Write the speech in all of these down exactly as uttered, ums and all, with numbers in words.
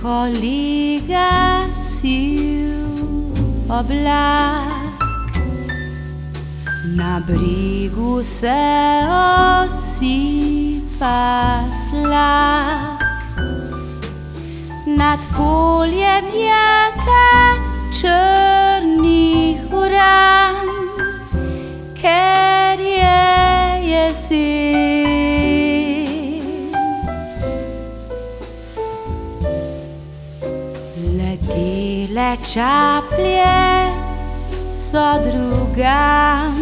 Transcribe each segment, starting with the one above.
Ko gasil oblak, na bregu se osipa slak, nad poljem je ta črnih uran, ker je jesen. Letele čaplje so drugam,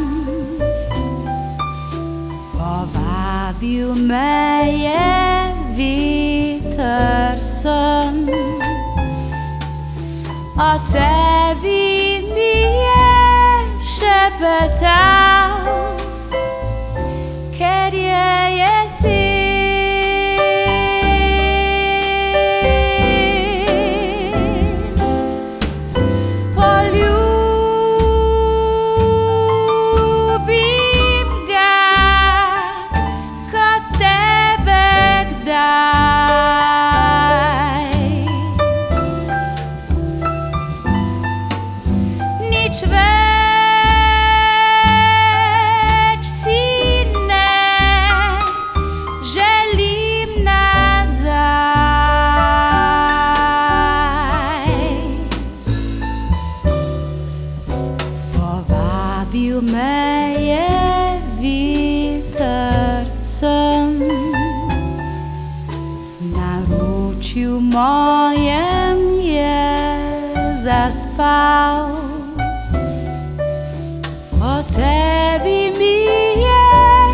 povabil me je veter sem, o tebi mi je šepetal, ker je jesen. Nič več si ne želim nazaj. Povabil me je veter sem, naročju mojem je zaspal, o tebi mi je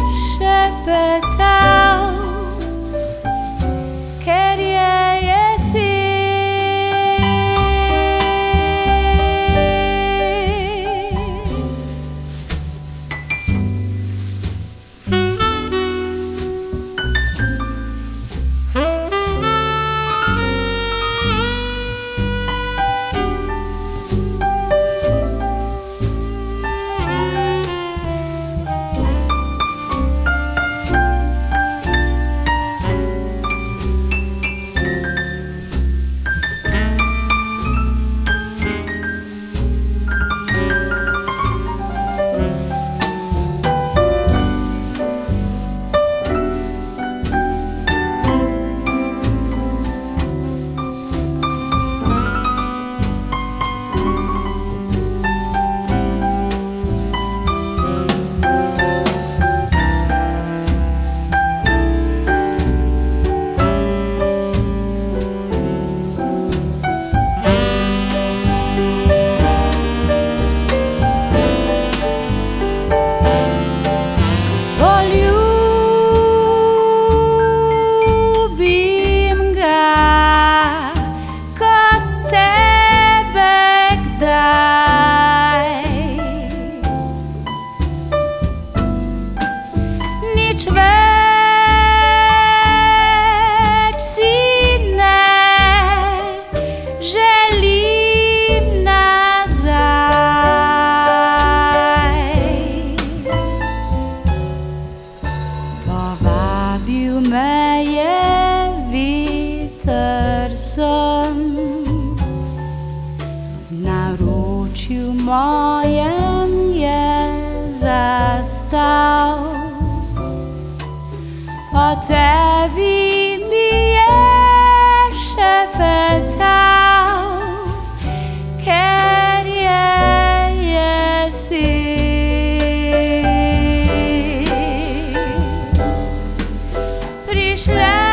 šepetal, ker je jesen. Nič več si ne želim nazaj. Povabil me je veter sem, naročju mojem je zastal, o tebi mi je šepetal, ker je jesen. Prišle